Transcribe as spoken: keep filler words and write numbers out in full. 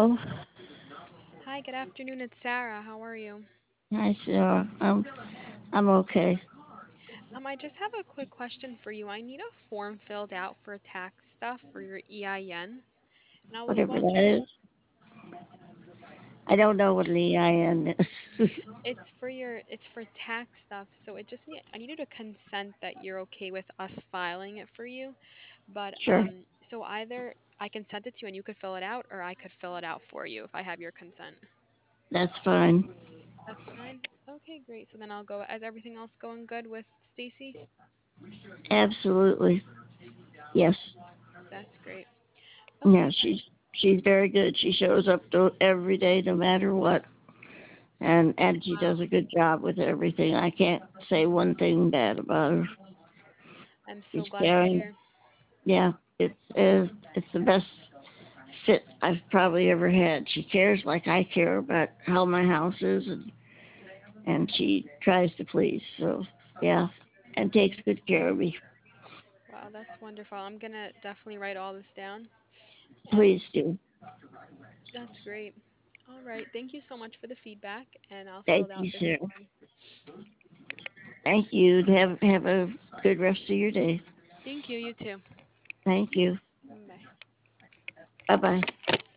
Hello. Hi, good afternoon. It's Sarah. How are you? Hi, Sarah. I'm I'm okay. Um, I just have a quick question for you. I need a form filled out for tax stuff for your E I N, and I was Whatever that wondering, is. I don't know what an E I N is. it's for your, it's for tax stuff. So it just need, I needed a consent that you're okay with us filing it for you. But Sure, um, so either I can send it to you and you could fill it out, or I could fill it out for you if I have your consent. that's fine. That's fine. Okay, great. So then I'll go. Is everything else going good with Stacy? Absolutely. Yes. That's great. Yeah, Okay. she's she's very good. She shows up to every day, no matter what, and and she Wow. does a good job with everything. I can't say one thing bad about her. I'm She's so glad to caring. hear. Yeah, it's uh, it's the best fit I've probably ever had. She cares like I care about how my house is, and and she tries to please. So yeah, and takes good care of me. Wow, that's wonderful. I'm gonna definitely write all this down. And Please do. that's great. All right. Thank you so much for the feedback, and I'll Thank fill out you, this sir. form. Thank you. Have have a good rest of your day. Thank you. You too. Thank you. Bye. Bye bye.